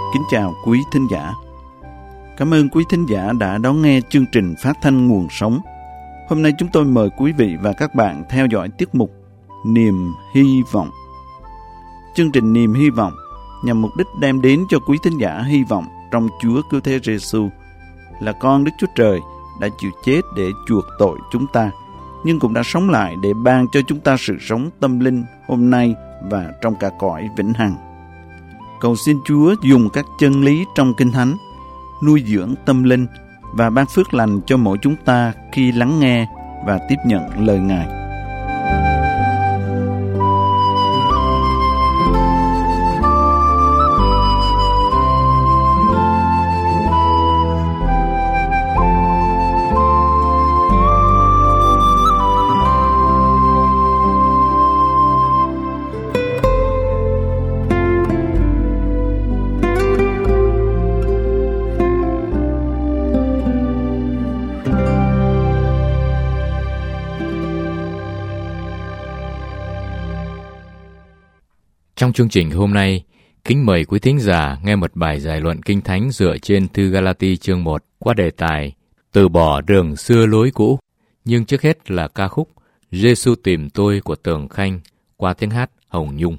Kính chào quý thính giả. Cảm ơn quý thính giả đã đón nghe chương trình phát thanh Nguồn Sống. Hôm nay chúng tôi mời quý vị và các bạn theo dõi tiết mục Niềm Hy Vọng. Chương trình Niềm Hy Vọng nhằm mục đích đem đến cho quý thính giả hy vọng trong Chúa Cứu Thế Giêsu là con Đức Chúa Trời đã chịu chết để chuộc tội chúng ta, nhưng cũng đã sống lại để ban cho chúng ta sự sống tâm linh hôm nay và trong cả cõi vĩnh hằng. Cầu xin Chúa dùng các chân lý trong Kinh Thánh nuôi dưỡng tâm linh và ban phước lành cho mỗi chúng ta khi lắng nghe và tiếp nhận lời Ngài. Trong chương trình hôm nay, kính mời quý thính giả nghe một bài giải luận Kinh Thánh dựa trên thư Galati chương 1 qua đề tài Từ bỏ đường xưa lối cũ. Nhưng trước hết là ca khúc Giêsu tìm tôi của Tường Khanh qua tiếng hát Hồng Nhung.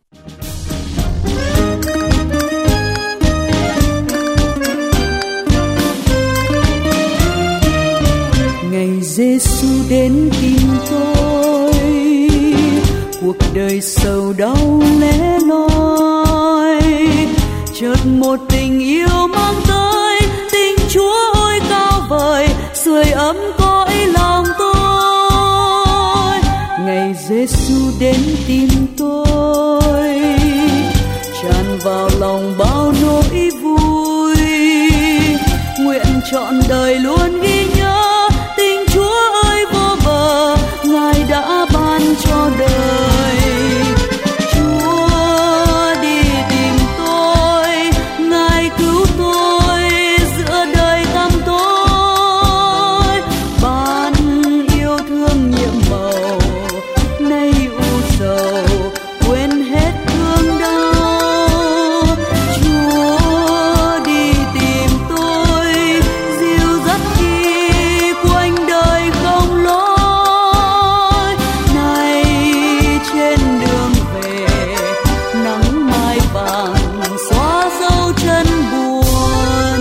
Ngày Giêsu đến tìm tôi, cuộc đời sầu đau lẻ loi, chợt một tình yêu mang tới, tình Chúa ôi cao vời, sưởi ấm cõi lòng tôi. Ngày Giêsu đến tìm tôi, tràn vào lòng bao nỗi vui, nguyện trọn đời luôn ghi nhớ tình Chúa ơi vô bờ, Ngài đã ban cho đời. Chúa đi tìm tôi, Ngài cứu tôi giữa đời tăm tối, ban yêu thương nhiệm màu, nay u sầu quên hết thương đau. Chúa đi tìm tôi, dìu dắt khi quanh đời không lối. Này trên đường về, nắng mai vàng xóa dấu chân buồn.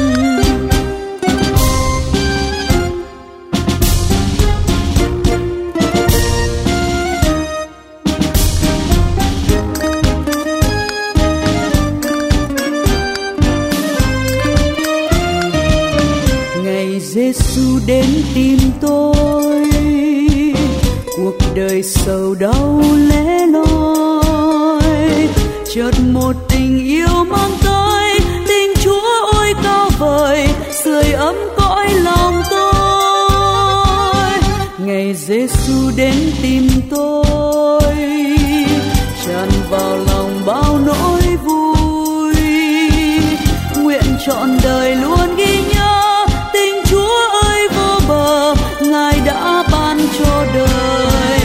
Ngày Giêsu đến tìm tôi, cuộc đời sầu đau lẻ loi, chợt một tình yêu mang tới, tình Chúa ôi cao vời, sưởi ấm cõi lòng tôi. Ngày Giêsu đến tìm tôi, tràn vào lòng bao nỗi vui, nguyện trọn đời luôn ghi nhớ tình Chúa ơi vô bờ, Ngài đã ban cho đời.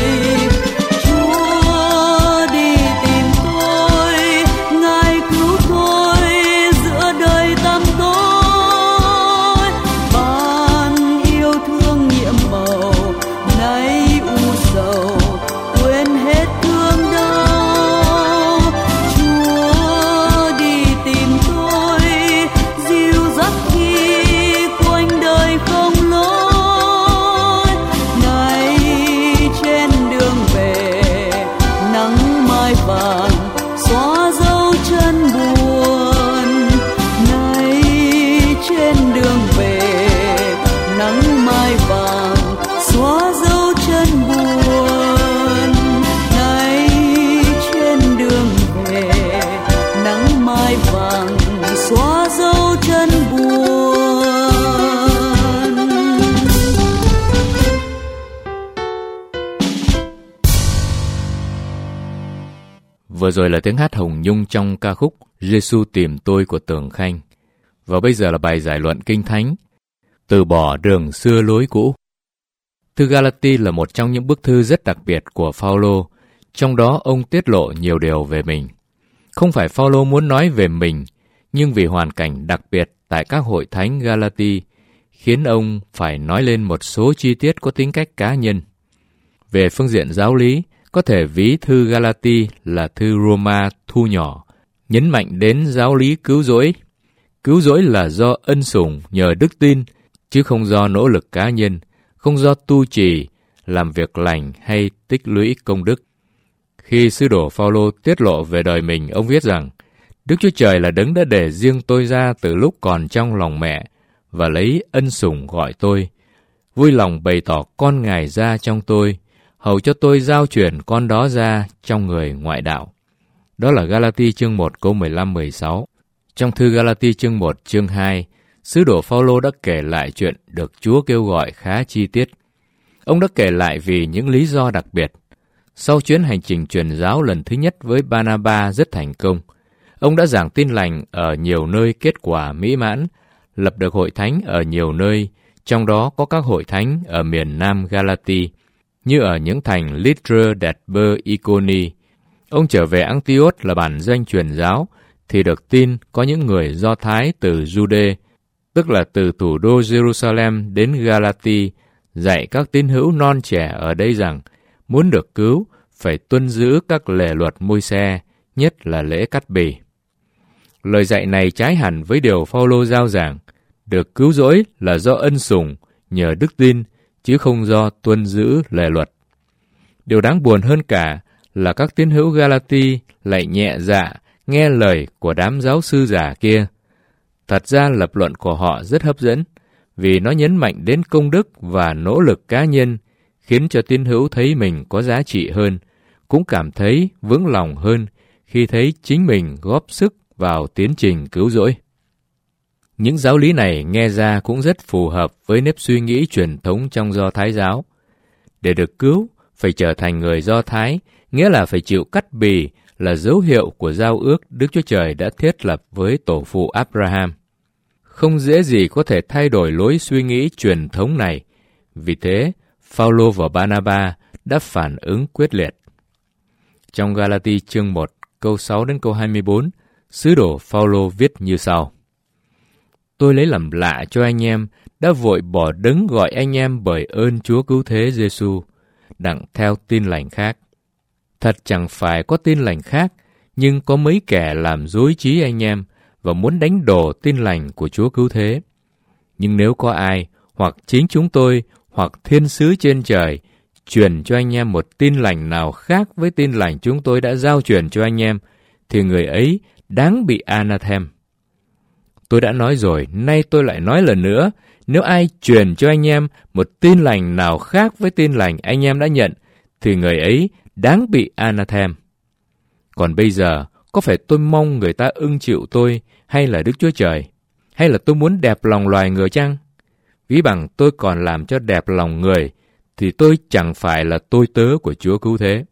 Chúa đi tìm tôi, Ngài cứu tôi giữa đời tăm tối, ban yêu thương nhiệm màu, nay u sầu quên hết thương đau. Chúa đi tìm tôi, dìu dắt khi quanh đời không lối. Này trên đường về, nắng mai vàng xóa dấu chân buồn. Này trên đường về, nắng mai vàng xóa dấu chân buồn. Này trên đường về, nắng mai vàng xóa dấu chân buồn. Vừa rồi là tiếng hát Hồng Nhung trong ca khúc Giêsu tìm tôi của Tường Khanh. Và bây giờ là bài giải luận Kinh Thánh Từ bỏ đường xưa lối cũ. Thư Galati là một trong những bức thư rất đặc biệt của Phaolô, trong đó ông tiết lộ nhiều điều về mình. Không phải Phaolô muốn nói về mình, Nhưng vì hoàn cảnh đặc biệt tại các hội thánh Galati, khiến ông phải nói lên một số chi tiết có tính cách cá nhân. Về phương diện giáo lý, có thể ví thư Galati là thư Roma thu nhỏ, nhấn mạnh đến giáo lý cứu rỗi. Cứu rỗi là do ân sủng nhờ đức tin, chứ không do nỗ lực cá nhân, không do tu trì, làm việc lành hay tích lũy công đức. Khi sứ đồ Phao-lô tiết lộ về đời mình, ông viết rằng, Đức Chúa Trời là đấng đã để riêng tôi ra từ lúc còn trong lòng mẹ, và lấy ân sủng gọi tôi, vui lòng bày tỏ con Ngài ra trong tôi, hầu cho tôi giao truyền con đó ra trong người ngoại đạo. Đó là Galati chương 1 câu 15-16. Trong thư Galati chương 1 chương 2, sứ đồ Phao-lô đã kể lại chuyện được Chúa kêu gọi khá chi tiết. Ông đã kể lại vì những lý do đặc biệt. Sau chuyến hành trình truyền giáo lần thứ nhất với Ba-na-ba rất thành công, ông đã giảng tin lành ở nhiều nơi kết quả mỹ mãn, lập được hội thánh ở nhiều nơi, trong đó có các hội thánh ở miền Nam Galati, như ở những thành Lystra, Derbe, Iconi. Ông trở về Antioch là bản doanh truyền giáo, thì được tin có những người Do Thái từ Jude, tức là từ thủ đô Jerusalem đến Galati, dạy các tín hữu non trẻ ở đây rằng, muốn được cứu, phải tuân giữ các lề luật Môi-se, nhất là lễ cắt bì. Lời dạy này trái hẳn với điều Phao-lô giao giảng, được cứu rỗi là do ân sủng, nhờ đức tin, chứ không do tuân giữ lề luật. Điều đáng buồn hơn cả là các tín hữu Galati lại nhẹ dạ nghe lời của đám giáo sư giả kia. Thật ra lập luận của họ rất hấp dẫn, vì nó nhấn mạnh đến công đức và nỗ lực cá nhân, khiến cho tín hữu thấy mình có giá trị hơn, cũng cảm thấy vững lòng hơn khi thấy chính mình góp sức vào tiến trình cứu rỗi. Những giáo lý này nghe ra cũng rất phù hợp với nếp suy nghĩ truyền thống trong Do Thái giáo. Để được cứu, phải trở thành người Do Thái, nghĩa là phải chịu cắt bì, là dấu hiệu của giao ước Đức Chúa Trời đã thiết lập với tổ phụ Abraham. Không dễ gì có thể thay đổi lối suy nghĩ truyền thống này, vì thế Phao-lô và Ba-na-ba đã phản ứng quyết liệt. Trong Galati chương 1, câu 6 đến câu 24, sứ đồ Phao-lô viết như sau: Tôi lấy làm lạ cho anh em đã vội bỏ đấng gọi anh em bởi ơn Chúa cứu thế Giê-xu, đặng theo tin lành khác. Thật chẳng phải có tin lành khác, nhưng có mấy kẻ làm dối trí anh em và muốn đánh đổ tin lành của Chúa cứu thế. Nhưng nếu có ai, hoặc chính chúng tôi, hoặc thiên sứ trên trời, truyền cho anh em một tin lành nào khác với tin lành chúng tôi đã giao truyền cho anh em, thì người ấy đáng bị anathem. Tôi đã nói rồi, nay tôi lại nói lần nữa, nếu ai truyền cho anh em một tin lành nào khác với tin lành anh em đã nhận, thì người ấy đáng bị anathem. Còn bây giờ, có phải tôi mong người ta ưng chịu tôi, hay là Đức Chúa Trời? Hay là tôi muốn đẹp lòng loài người chăng? Ví bằng tôi còn làm cho đẹp lòng người, thì tôi chẳng phải là tôi tớ của Chúa cứu thế.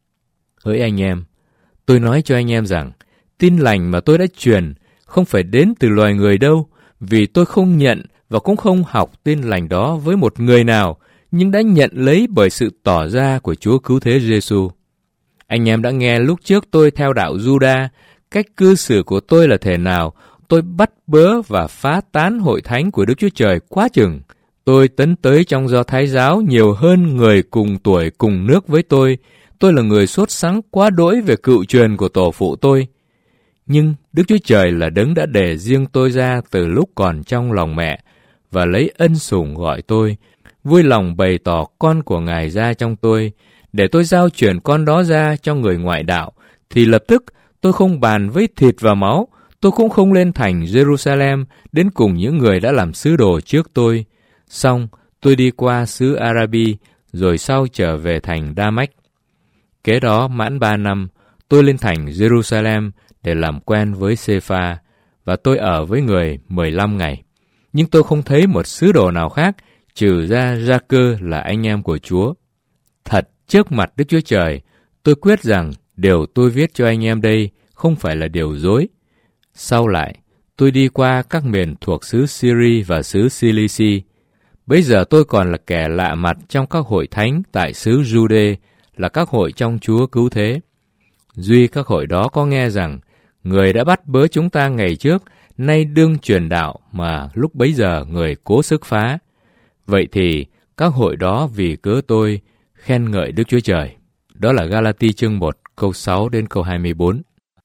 Hỡi anh em, tôi nói cho anh em rằng, tin lành mà tôi đã truyền không phải đến từ loài người đâu, vì tôi không nhận và cũng không học tin lành đó với một người nào, nhưng đã nhận lấy bởi sự tỏ ra của Chúa cứu thế Giê-xu. Anh em đã nghe lúc trước tôi theo đạo Giu-đa, cách cư xử của tôi là thế nào. Tôi bắt bớ và phá tán hội thánh của Đức Chúa Trời quá chừng. Tôi tấn tới trong Do Thái giáo nhiều hơn người cùng tuổi cùng nước với tôi. Tôi là người sốt sắng quá đỗi về cựu truyền của tổ phụ tôi. Nhưng Đức Chúa Trời là đấng đã để riêng tôi ra từ lúc còn trong lòng mẹ, và lấy ân sủng gọi tôi, vui lòng bày tỏ con của Ngài ra trong tôi, để tôi giao truyền con đó ra cho người ngoại đạo, thì lập tức tôi không bàn với thịt và máu, tôi cũng không lên thành Jerusalem đến cùng những người đã làm sứ đồ trước tôi. Xong, tôi đi qua xứ Arabi, rồi sau trở về thành Đa-mách. Kế đó mãn 3 năm, tôi lên thành Jerusalem để làm quen với Sê-pha, và tôi ở với người 15 ngày. Nhưng tôi không thấy một sứ đồ nào khác, trừ ra Gia-cơ là anh em của Chúa. Thật, trước mặt Đức Chúa Trời, tôi quyết rằng điều tôi viết cho anh em đây không phải là điều dối. Sau lại, tôi đi qua các miền thuộc xứ Syri và xứ Cilici. Bây giờ tôi còn là kẻ lạ mặt trong các hội thánh tại xứ Jude, là các hội trong Chúa cứu thế. Duy các hội đó có nghe rằng, người đã bắt bớ chúng ta ngày trước nay đương truyền đạo mà lúc bấy giờ người cố sức phá. Vậy thì các hội đó vì cớ tôi khen ngợi Đức Chúa Trời. Đó là Galati chương 1 câu 6 đến câu 24.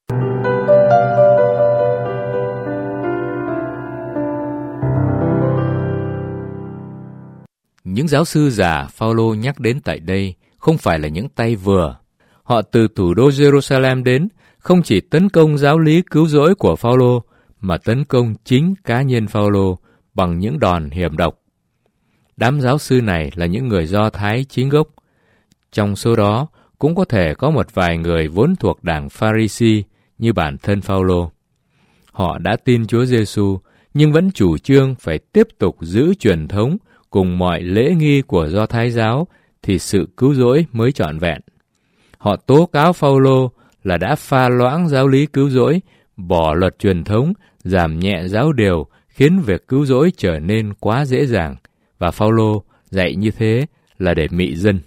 Những giáo sư giả Phao-lô nhắc đến tại đây không phải là những tay vừa. Họ từ thủ đô Jerusalem đến, không chỉ tấn công giáo lý cứu rỗi của Phao-lô, mà tấn công chính cá nhân Phao-lô bằng những đòn hiểm độc. Đám giáo sư này là những người Do Thái chính gốc. Trong số đó cũng có thể có một vài người vốn thuộc đảng Pha-ri-si như bản thân Phao-lô. Họ đã tin Chúa Giêsu nhưng vẫn chủ trương phải tiếp tục giữ truyền thống cùng mọi lễ nghi của Do Thái giáo thì sự cứu rỗi mới trọn vẹn. Họ tố cáo Phao-lô là đã pha loãng giáo lý cứu rỗi, bỏ luật truyền thống, giảm nhẹ giáo điều, khiến việc cứu rỗi trở nên quá dễ dàng, và Phao-lô dạy như thế là để mị dân.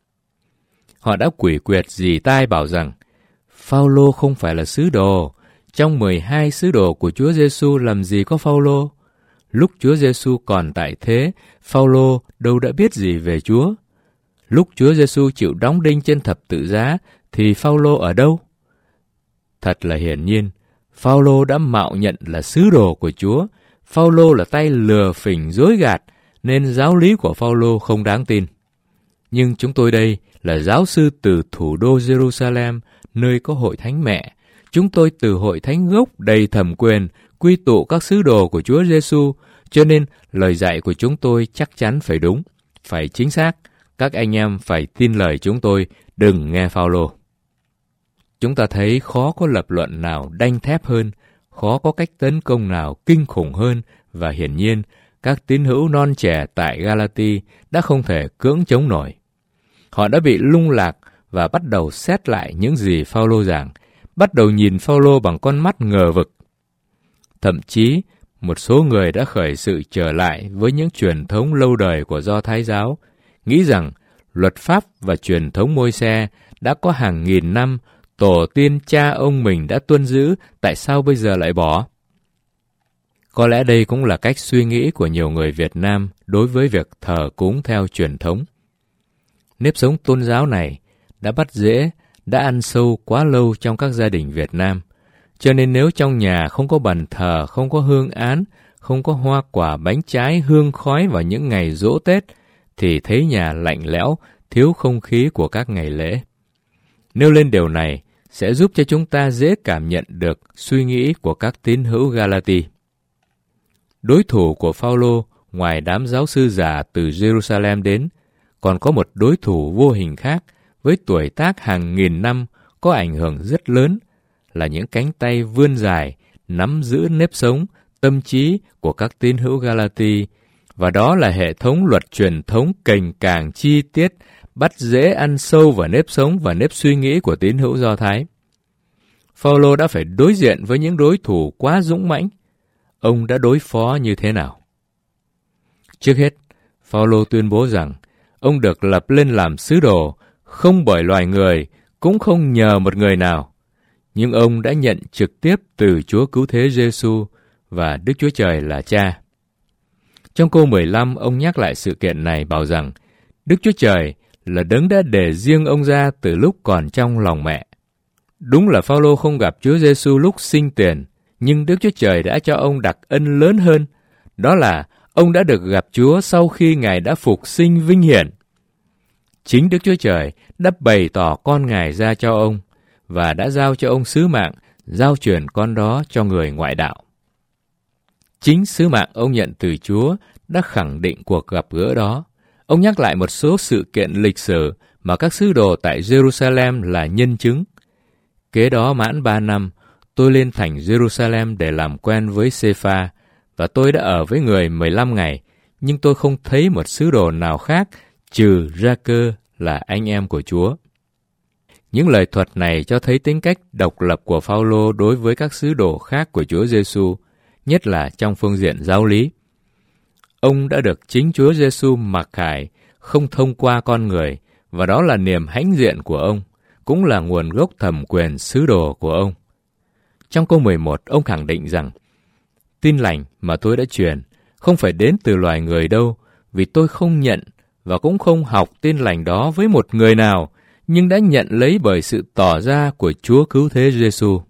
Họ đã quỷ quyệt rỉ tai bảo rằng Phao-lô không phải là sứ đồ. Trong 12 sứ đồ của Chúa Giêsu làm gì có Phao-lô? Lúc Chúa Giêsu còn tại thế, Phao-lô đâu đã biết gì về Chúa. Lúc Chúa Giêsu chịu đóng đinh trên thập tự giá, thì Phao-lô ở đâu? Thật là hiển nhiên, Phao-lô đã mạo nhận là sứ đồ của Chúa. Phao-lô là tay lừa phỉnh dối gạt, nên giáo lý của Phao-lô không đáng tin. Nhưng chúng tôi đây là giáo sư từ thủ đô Jerusalem, nơi có hội thánh mẹ. Chúng tôi từ hội thánh gốc đầy thẩm quyền, quy tụ các sứ đồ của Chúa Giêsu, cho nên lời dạy của chúng tôi chắc chắn phải đúng, phải chính xác. Các anh em phải tin lời chúng tôi, đừng nghe Phao-lô. Chúng ta thấy khó có lập luận nào đanh thép hơn, khó có cách tấn công nào kinh khủng hơn, và hiển nhiên các tín hữu non trẻ tại Galati đã không thể cưỡng chống nổi. Họ đã bị lung lạc và bắt đầu xét lại những gì Phao-lô giảng, bắt đầu nhìn Phao-lô bằng con mắt ngờ vực. Thậm chí, một số người đã khởi sự trở lại với những truyền thống lâu đời của Do Thái giáo, nghĩ rằng luật pháp và truyền thống Môi-se đã có hàng nghìn năm, tổ tiên cha ông mình đã tuân giữ, tại sao bây giờ lại bỏ? Có lẽ đây cũng là cách suy nghĩ của nhiều người Việt Nam đối với việc thờ cúng theo truyền thống. Nếp sống tôn giáo này đã bắt rễ, đã ăn sâu quá lâu trong các gia đình Việt Nam. Cho nên nếu trong nhà không có bàn thờ, không có hương án, không có hoa quả, bánh trái, hương khói vào những ngày giỗ Tết, thì thấy nhà lạnh lẽo, thiếu không khí của các ngày lễ. Nêu lên điều này sẽ giúp cho chúng ta dễ cảm nhận được suy nghĩ của các tín hữu Galati. Đối thủ của Phao-lô ngoài đám giáo sư già từ Jerusalem đến, còn có một đối thủ vô hình khác với tuổi tác hàng nghìn năm, có ảnh hưởng rất lớn, là những cánh tay vươn dài, nắm giữ nếp sống, tâm trí của các tín hữu Galati, và đó là hệ thống luật truyền thống cành càng chi tiết, bắt dễ ăn sâu vào nếp sống và nếp suy nghĩ của tín hữu Do Thái. Phao-lô đã phải đối diện với những đối thủ quá dũng mãnh. Ông đã đối phó như thế nào? Trước hết, Phao-lô tuyên bố rằng ông được lập lên làm sứ đồ, không bởi loài người, cũng không nhờ một người nào. Nhưng ông đã nhận trực tiếp từ Chúa Cứu Thế Giêsu và Đức Chúa Trời là Cha. Trong câu 15, ông nhắc lại sự kiện này bảo rằng Đức Chúa Trời là đấng đã để riêng ông ra từ lúc còn trong lòng mẹ. Đúng là Phao-lô không gặp Chúa Giêsu lúc sinh tiền, nhưng Đức Chúa Trời đã cho ông đặc ân lớn hơn, đó là ông đã được gặp Chúa sau khi Ngài đã phục sinh vinh hiển. Chính Đức Chúa Trời đã bày tỏ con Ngài ra cho ông và đã giao cho ông sứ mạng giao truyền con đó cho người ngoại đạo. Chính sứ mạng ông nhận từ Chúa đã khẳng định cuộc gặp gỡ đó. Ông nhắc lại một số sự kiện lịch sử mà các sứ đồ tại Jerusalem là nhân chứng. Kế đó mãn 3 năm, tôi lên thành Jerusalem để làm quen với Sê-pha, và tôi đã ở với người 15 ngày, nhưng tôi không thấy một sứ đồ nào khác trừ Gia-cơ là anh em của Chúa. Những lời thuật này cho thấy tính cách độc lập của Phao-lô đối với các sứ đồ khác của Chúa Giêsu, nhất là trong phương diện giáo lý. Ông đã được chính Chúa Giêsu mặc khải, không thông qua con người, và đó là niềm hãnh diện của ông, cũng là nguồn gốc thẩm quyền sứ đồ của ông. Trong câu 11, ông khẳng định rằng, tin lành mà tôi đã truyền không phải đến từ loài người đâu, vì tôi không nhận và cũng không học tin lành đó với một người nào, nhưng đã nhận lấy bởi sự tỏ ra của Chúa Cứu Thế Giêsu.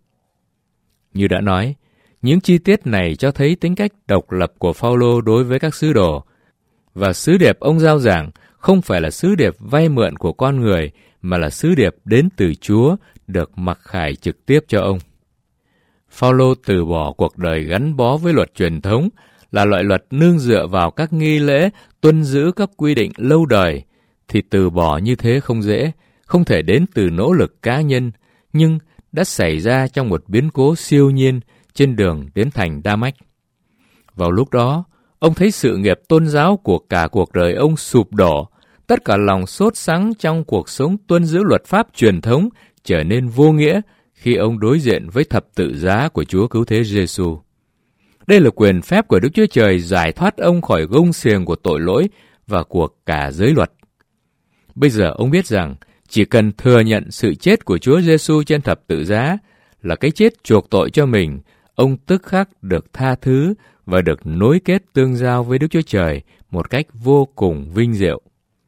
Như đã nói, những chi tiết này cho thấy tính cách độc lập của Phao-lô đối với các sứ đồ, và sứ điệp ông giao giảng không phải là sứ điệp vay mượn của con người, mà là sứ điệp đến từ Chúa, được mặc khải trực tiếp cho ông. Phao-lô từ bỏ cuộc đời gắn bó với luật truyền thống, là loại luật nương dựa vào các nghi lễ, tuân giữ các quy định lâu đời, thì từ bỏ như thế không dễ, không thể đến từ nỗ lực cá nhân, nhưng đã xảy ra trong một biến cố siêu nhiên trên đường đến thành Đa-mách. Vào lúc đó, ông thấy sự nghiệp tôn giáo của cả cuộc đời ông sụp đổ, tất cả lòng sốt sắng trong cuộc sống tuân giữ luật pháp truyền thống trở nên vô nghĩa khi ông đối diện với thập tự giá của Chúa Cứu Thế Giêsu. Đây là quyền phép của Đức Chúa Trời giải thoát ông khỏi gông xiềng của tội lỗi và của cả giới luật. Bây giờ ông biết rằng chỉ cần thừa nhận sự chết của Chúa Giêsu trên thập tự giá là cái chết chuộc tội cho mình, ông tức khắc được tha thứ và được nối kết tương giao với Đức Chúa Trời một cách vô cùng vinh diệu.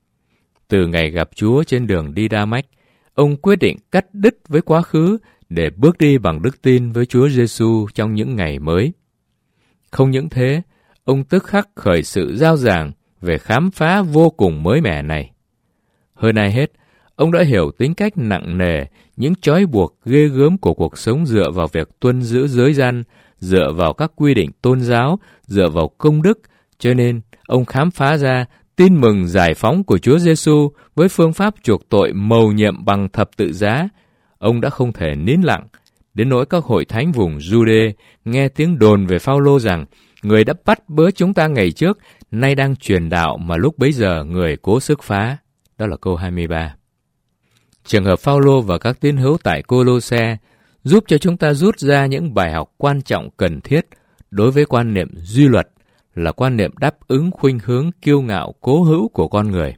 Từ ngày gặp Chúa trên đường đi Đa-mách, ông quyết định cắt đứt với quá khứ để bước đi bằng đức tin với Chúa Giêsu trong những ngày mới. Không những thế, ông tức khắc khởi sự rao giảng về khám phá vô cùng mới mẻ này. Hơn ai hết, ông đã hiểu tính cách nặng nề, những trói buộc ghê gớm của cuộc sống dựa vào việc tuân giữ giới gian, dựa vào các quy định tôn giáo, dựa vào công đức, cho nên ông khám phá ra tin mừng giải phóng của Chúa Giêsu với phương pháp chuộc tội mầu nhiệm bằng thập tự giá. Ông đã không thể nín lặng, đến nỗi các hội thánh vùng Giu-đê nghe tiếng đồn về Phao-lô rằng người đã bắt bớ chúng ta ngày trước, nay đang truyền đạo mà lúc bấy giờ người cố sức phá. Đó là câu 23. Trường hợp Phao-lô và các tín hữu tại Cô-lô-se giúp cho chúng ta rút ra những bài học quan trọng cần thiết đối với quan niệm duy luật, là quan niệm đáp ứng khuynh hướng kiêu ngạo cố hữu của con người.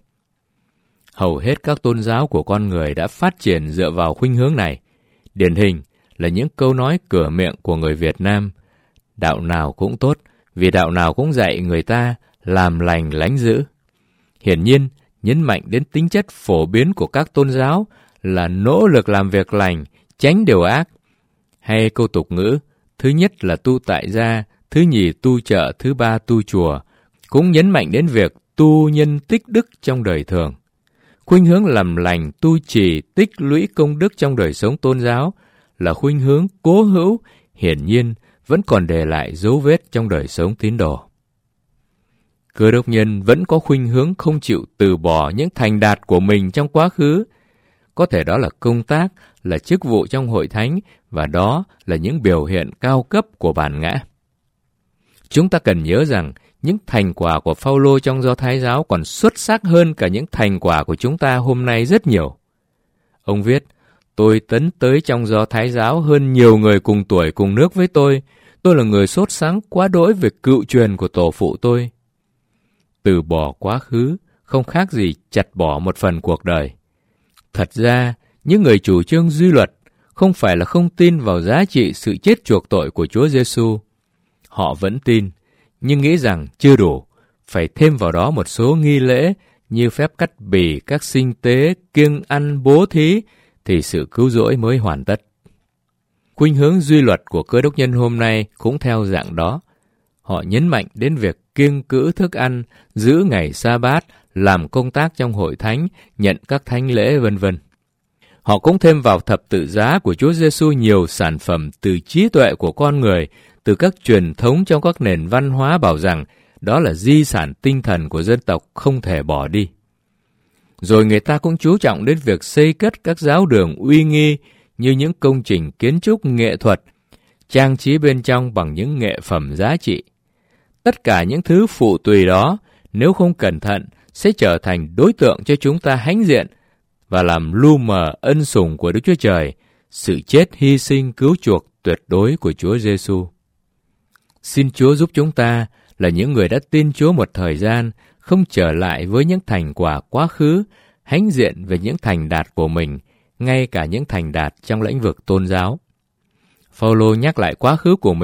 Hầu hết các tôn giáo của con người đã phát triển dựa vào khuynh hướng này. Điển hình là những câu nói cửa miệng của người Việt Nam: đạo nào cũng tốt, vì đạo nào cũng dạy người ta làm lành lánh dữ. Hiển nhiên, nhấn mạnh đến tính chất phổ biến của các tôn giáo là nỗ lực làm việc lành, tránh điều ác. Hay câu tục ngữ, thứ nhất là tu tại gia, thứ nhì tu chợ, thứ ba tu chùa, cũng nhấn mạnh đến việc tu nhân tích đức trong đời thường. Khuynh hướng làm lành, tu trì, tích lũy công đức trong đời sống tôn giáo là khuynh hướng cố hữu, hiển nhiên vẫn còn để lại dấu vết trong đời sống tín đồ. Cơ đốc nhân vẫn có khuynh hướng không chịu từ bỏ những thành đạt của mình trong quá khứ. Có thể đó là công tác, là chức vụ trong hội thánh, và đó là những biểu hiện cao cấp của bản ngã. Chúng ta cần nhớ rằng những thành quả của Phao-lô trong Do Thái giáo còn xuất sắc hơn cả những thành quả của chúng ta hôm nay rất nhiều. Ông viết, tôi tấn tới trong Do Thái giáo hơn nhiều người cùng tuổi cùng nước với tôi. Tôi là người sốt sắng quá đỗi về cựu truyền của tổ phụ tôi. Từ bỏ quá khứ không khác gì chặt bỏ một phần cuộc đời. Thật ra, những người chủ trương duy luật không phải là không tin vào giá trị sự chết chuộc tội của Chúa Giêsu. Họ vẫn tin, nhưng nghĩ rằng chưa đủ, phải thêm vào đó một số nghi lễ như phép cắt bì, các sinh tế, kiêng ăn, bố thí, thì sự cứu rỗi mới hoàn tất. Khuynh hướng duy luật của cơ đốc nhân hôm nay cũng theo dạng đó. Họ nhấn mạnh đến việc kiêng cữ thức ăn, giữ ngày sa-bát, làm công tác trong hội thánh, nhận các thánh lễ v.v. Họ cũng thêm vào thập tự giá của Chúa Giêsu nhiều sản phẩm từ trí tuệ của con người, từ các truyền thống trong các nền văn hóa bảo rằng đó là di sản tinh thần của dân tộc không thể bỏ đi. Rồi người ta cũng chú trọng đến việc xây cất các giáo đường uy nghi như những công trình kiến trúc nghệ thuật, trang trí bên trong bằng những nghệ phẩm giá trị. Tất cả những thứ phụ tùy đó, nếu không cẩn thận, sẽ trở thành đối tượng cho chúng ta hãnh diện và làm lu mờ ân sủng của Đức Chúa Trời, sự chết hy sinh cứu chuộc tuyệt đối của Chúa Giêsu. Xin Chúa giúp chúng ta là những người đã tin Chúa một thời gian, không trở lại với những thành quả quá khứ, hãnh diện về những thành đạt của mình, ngay cả những thành đạt trong lĩnh vực tôn giáo. Phao-lô nhắc lại quá khứ của mình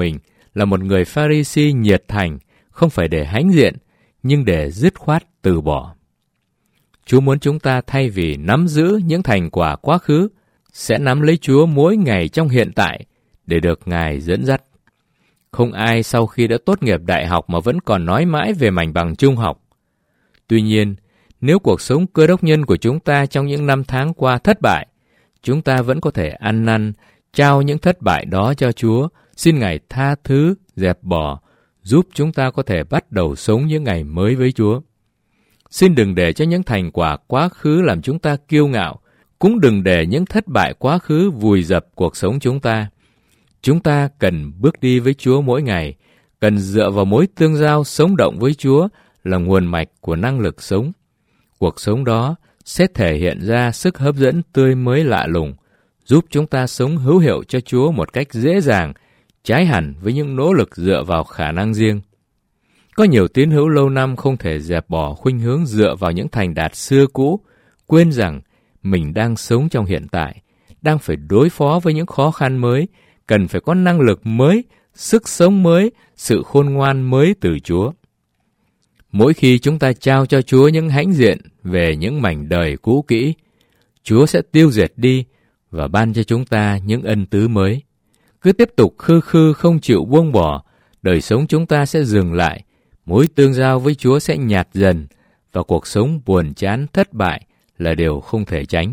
là một người Pha-ri-si nhiệt thành, không phải để hãnh diện, nhưng để dứt khoát từ bỏ. Chúa muốn chúng ta thay vì nắm giữ những thành quả quá khứ, sẽ nắm lấy Chúa mỗi ngày trong hiện tại để được Ngài dẫn dắt. Không ai sau khi đã tốt nghiệp đại học mà vẫn còn nói mãi về mảnh bằng trung học. Tuy nhiên, nếu cuộc sống cơ đốc nhân của chúng ta trong những năm tháng qua thất bại, chúng ta vẫn có thể ăn năn, trao những thất bại đó cho Chúa, xin Ngài tha thứ, dẹp bỏ, giúp chúng ta có thể bắt đầu sống những ngày mới với Chúa. Xin đừng để cho những thành quả quá khứ làm chúng ta kiêu ngạo, cũng đừng để những thất bại quá khứ vùi dập cuộc sống chúng ta. Chúng ta cần bước đi với Chúa mỗi ngày, cần dựa vào mối tương giao sống động với Chúa là nguồn mạch của năng lực sống. Cuộc sống đó sẽ thể hiện ra sức hấp dẫn tươi mới lạ lùng, giúp chúng ta sống hữu hiệu cho Chúa một cách dễ dàng, trái hẳn với những nỗ lực dựa vào khả năng riêng. Có nhiều tín hữu lâu năm không thể dẹp bỏ khuynh hướng dựa vào những thành đạt xưa cũ, quên rằng mình đang sống trong hiện tại, đang phải đối phó với những khó khăn mới, cần phải có năng lực mới, sức sống mới, sự khôn ngoan mới từ Chúa. Mỗi khi chúng ta trao cho Chúa những hãnh diện về những mảnh đời cũ kỹ, Chúa sẽ tiêu diệt đi và ban cho chúng ta những ân tứ mới. Cứ tiếp tục khư khư không chịu buông bỏ, đời sống chúng ta sẽ dừng lại, mối tương giao với Chúa sẽ nhạt dần và cuộc sống buồn chán thất bại là điều không thể tránh.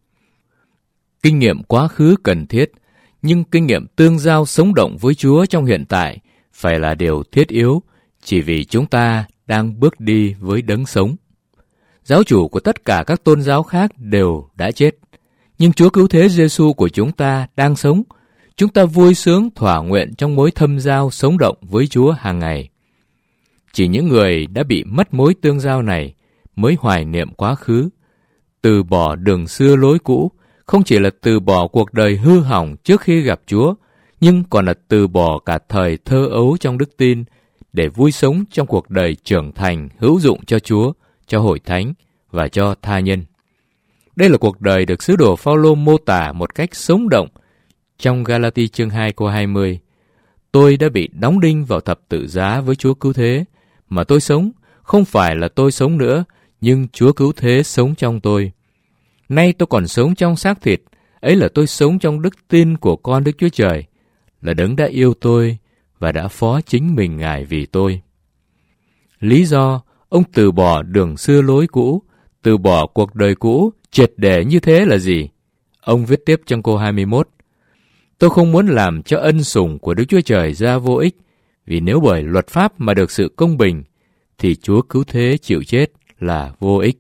Kinh nghiệm quá khứ cần thiết, nhưng kinh nghiệm tương giao sống động với Chúa trong hiện tại phải là điều thiết yếu, chỉ vì chúng ta đang bước đi với đấng sống. Giáo chủ của tất cả các tôn giáo khác đều đã chết, nhưng Chúa Cứu Thế Giêsu của chúng ta đang sống. Chúng ta vui sướng thỏa nguyện trong mối thâm giao sống động với Chúa hàng ngày. Chỉ những người đã bị mất mối tương giao này mới hoài niệm quá khứ. Từ bỏ đường xưa lối cũ không chỉ là từ bỏ cuộc đời hư hỏng trước khi gặp Chúa, nhưng còn là từ bỏ cả thời thơ ấu trong đức tin để vui sống trong cuộc đời trưởng thành hữu dụng cho Chúa, cho hội thánh và cho tha nhân. Đây là cuộc đời được sứ đồ Phao-lô mô tả một cách sống động trong Ga-la-ti chương 2 câu 20. Tôi đã bị đóng đinh vào thập tự giá với Chúa Cứu Thế, mà tôi sống, không phải là tôi sống nữa, nhưng Chúa Cứu Thế sống trong tôi. Nay tôi còn sống trong xác thịt, ấy là tôi sống trong đức tin của con Đức Chúa Trời, là đấng đã yêu tôi và đã phó chính mình Ngài vì tôi. Lý do ông từ bỏ đường xưa lối cũ, từ bỏ cuộc đời cũ triệt để như thế là gì? Ông viết tiếp trong câu 21. Tôi không muốn làm cho ân sủng của Đức Chúa Trời ra vô ích, vì nếu bởi luật pháp mà được sự công bình, thì Chúa Cứu Thế chịu chết là vô ích.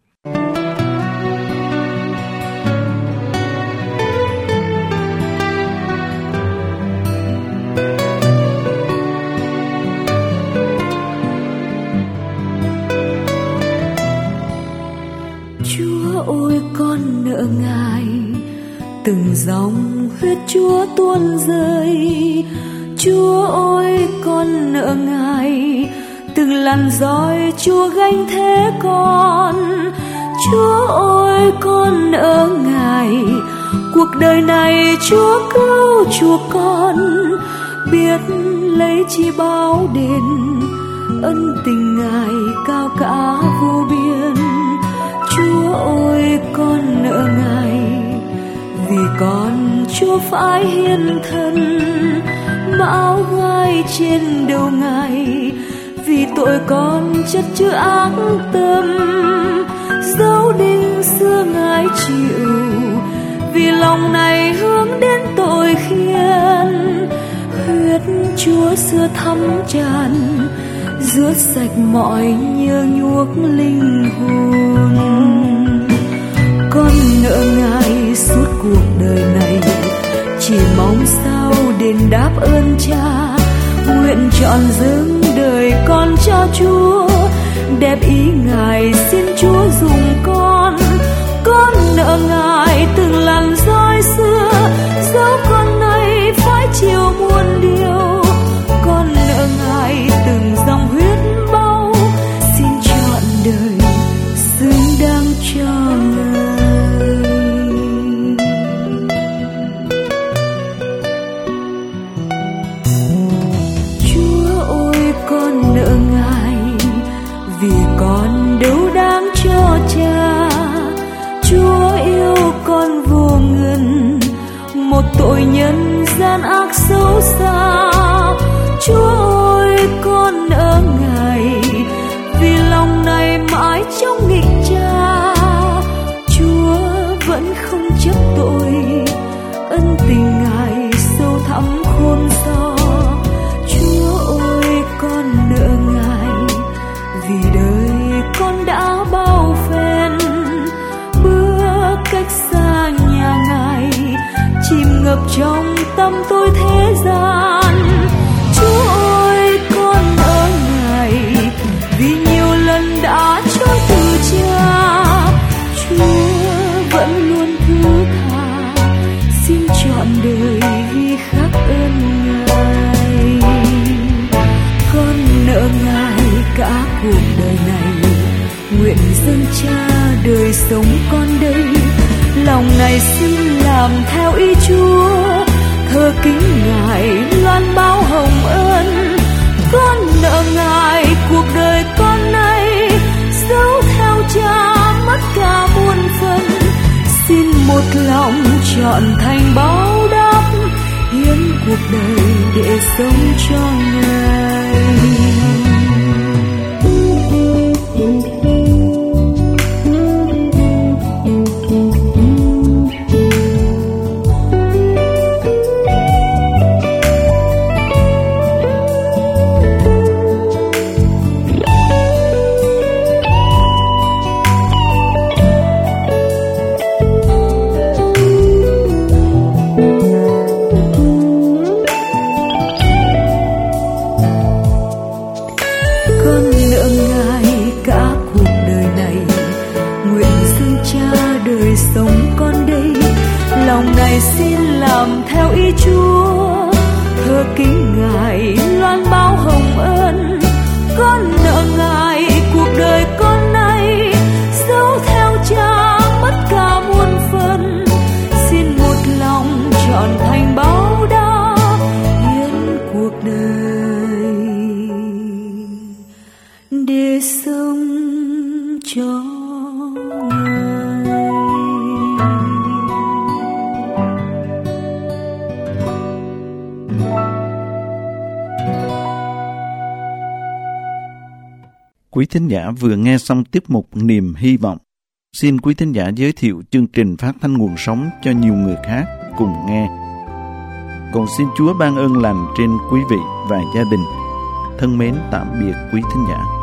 Chúa ơi, con nợ Ngài, từng dòng huyết Chúa tuôn rơi. Chúa ơi, con nợ Ngài, từng làn roi Chúa gánh thế con. Chúa ơi, con nợ Ngài, cuộc đời này Chúa cứu chuộc con, biết lấy chi báo đền ân tình Ngài cao cả vô biên. Chúa ơi, con nợ Ngài, vì con Chúa phải hiến thân, mão gai trên đầu Ngài, vì tội con chất chứa ác tâm. Dấu đinh xưa Ngài chịu, vì lòng này hướng đến tội khiên. Huyết Chúa xưa thấm tràn, rửa sạch mọi nhơ nhuốc linh hồn. Con nợ Ngài suốt cuộc đời này, chỉ mong sao đền đáp ơn Cha. Nguyện trọn dâng đời con cho Chúa, đẹp ý Ngài xin Chúa dùng con. Con nợ Ngài từng làn roi xưa, dẫu con nay phải chịu muôn điều. Con nợ Ngài từng dòng huyết bao, xin trọn đời xứng đáng cho Ngài. ôi nhân gian ác xấu xa, Chúa ơi con nỡ Ngài, vì lòng này mãi trong nghịch Cha. Chúa vẫn không chấp tội, ân tình Ngài sâu thẳm khôn xa. Chúa ơi con nỡ Ngài, vì đời con đã bao phen bước cách xa nhà Ngài, chìm ngập trong tâm tôi thế gian. Chúa ơi con nỡ Ngài, vì nhiều lần đã trốn từ Cha. Chúa vẫn luôn thứ tha, xin trọn đời ghi khắc ơn Ngài. Con nợ Ngài cả cuộc đời này, nguyện dâng Cha đời sống con đây. Lòng này xin làm theo ý Chúa, thờ kính Ngài loan báo hồng ân. Con nợ Ngài cuộc đời con nay, dấu theo Cha mất cả muôn phần. Xin một lòng trọn thành báo đáp, hiến cuộc đời để sống cho Ngài. Lòng này xin làm theo ý Chúa, thờ kính Ngài loan báo hồng ân. Con nợ Ngài cuộc đời con nay, dấu theo Cha mất cả muôn phần. Xin một lòng trọn thành báo đáp, hiến cuộc đời để sống cho Quý thính giả vừa nghe xong tiết mục Niềm Hy Vọng. Xin quý thính giả giới thiệu chương trình phát thanh nguồn sống cho nhiều người khác cùng nghe. Còn xin Chúa ban ơn lành trên quý vị và gia đình. Thân mến tạm biệt quý thính giả.